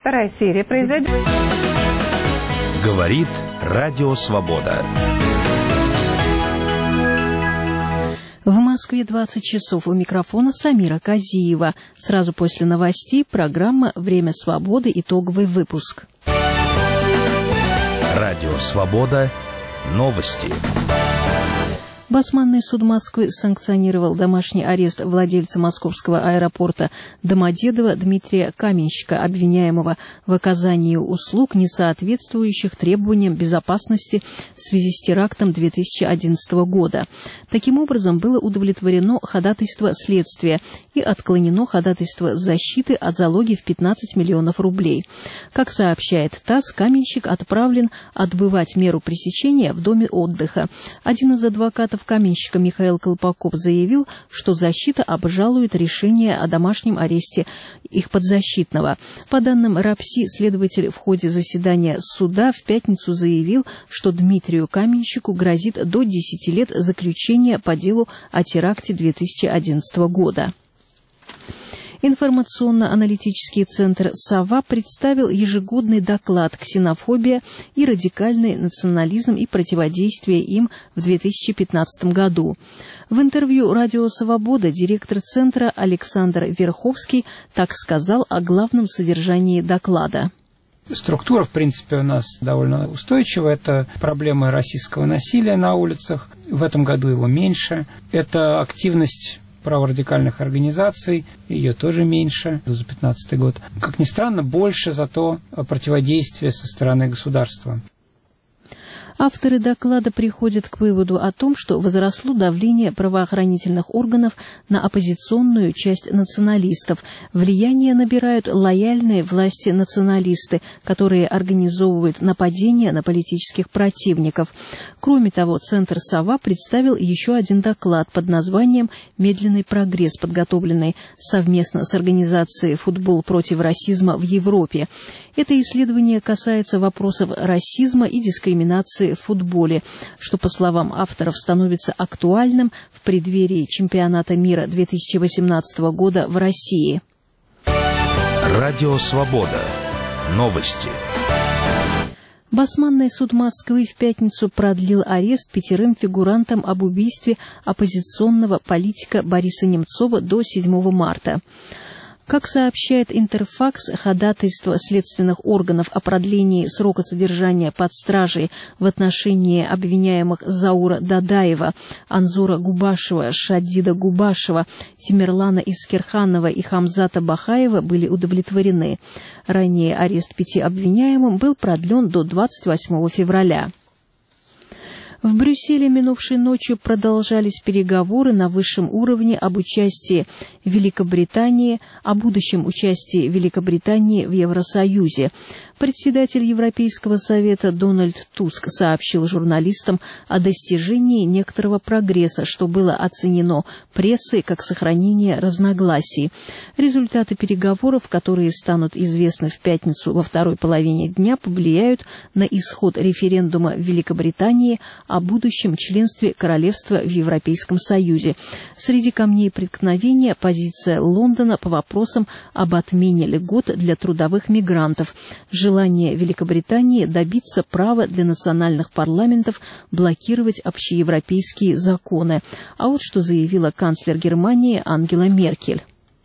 Вторая серия произойдет. Говорит Радио Свобода. В Москве 20 часов. У микрофона Самира Казиева. Сразу после новостей программа «Время свободы». Итоговый выпуск. Радио Свобода. Новости. Басманный суд Москвы санкционировал домашний арест владельца московского аэропорта Домодедово Дмитрия Каменщика, обвиняемого в оказании услуг, не соответствующих требованиям безопасности в связи с терактом 2011 года. Таким образом, было удовлетворено ходатайство следствия и отклонено ходатайство защиты о залоге в 15 миллионов рублей. Как сообщает ТАСС, Каменщик отправлен отбывать меру пресечения в доме отдыха. Один из адвокатов Каменщика Михаил Колпаков заявил, что защита обжалует решение о домашнем аресте их подзащитного. По данным РАПСИ, следователь в ходе заседания суда в пятницу заявил, что Дмитрию Каменщику грозит до 10 лет заключения по делу о теракте 2011 года. Информационно-аналитический центр «Сова» представил ежегодный доклад «Ксенофобия и радикальный национализм и противодействие им в 2015 году». В интервью «Радио Свобода» директор центра Александр Верховский так сказал о главном содержании доклада. Структура, в принципе, у нас довольно устойчива. Это проблемы российского насилия на улицах. В этом году его меньше. Это активность праворадикальных организаций, ее тоже меньше за 2015 год. Как ни странно, больше зато противодействия со стороны государства. Авторы доклада приходят к выводу о том, что возросло давление правоохранительных органов на оппозиционную часть националистов. Влияние набирают лояльные власти националисты, которые организовывают нападения на политических противников. Кроме того, Центр «Сова» представил еще один доклад под названием «Медленный прогресс», подготовленный совместно с организацией «Футбол против расизма в Европе». Это исследование касается вопросов расизма и дискриминации в футболе, что, по словам авторов, становится актуальным в преддверии чемпионата мира 2018 года в России. Радио Свобода. Новости. Басманный суд Москвы в пятницу продлил арест 5 фигурантам об убийстве оппозиционного политика Бориса Немцова до 7 марта. Как сообщает Интерфакс, ходатайство следственных органов о продлении срока содержания под стражей в отношении обвиняемых Заура Дадаева, Анзора Губашева, Шадида Губашева, Тимерлана Искерханова и Хамзата Бахаева были удовлетворены. Ранее арест 5 обвиняемым был продлен до 28 февраля. В Брюсселе минувшей ночью продолжались переговоры на высшем уровне об участии Великобритании, о будущем участии Великобритании в Евросоюзе. Председатель Европейского совета Дональд Туск сообщил журналистам о достижении некоторого прогресса, что было оценено прессой как сохранение разногласий. Результаты переговоров, которые станут известны в пятницу во второй половине дня, повлияют на исход референдума в Великобритании о будущем членстве королевства в Европейском Союзе. Среди камней преткновения позиция Лондона по вопросам об отмене льгот для трудовых мигрантов, желание Великобритании добиться права для национальных парламентов блокировать общеевропейские законы. А вот что заявила канцлер Германии Ангела Меркель.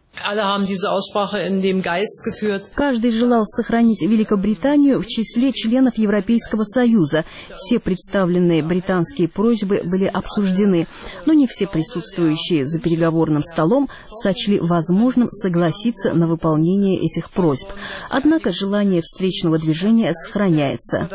Каждый желал сохранить Великобританию в числе членов Европейского Союза. Все представленные британские просьбы были обсуждены, но не все присутствующие за переговорным столом сочли возможным согласиться на выполнение этих просьб. Однако желание встречного движения сохраняется.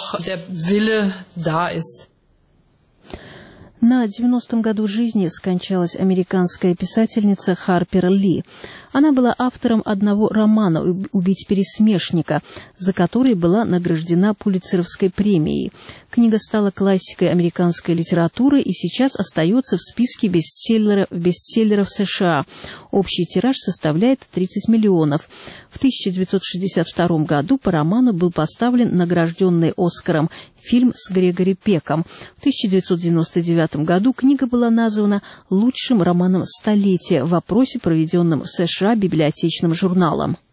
На 90-м году жизни скончалась американская писательница Харпер Ли. Она была автором одного романа «Убить пересмешника», за который была награждена Пулитцеровской премией. Книга стала классикой американской литературы и сейчас остается в списке бестселлеров США. Общий тираж составляет 30 миллионов. В 1962 году по роману был поставлен награжденный Оскаром фильм с Грегори Пеком. В 1999 году книга была названа лучшим романом столетия в опросе, проведенном в США библиотечным журналом.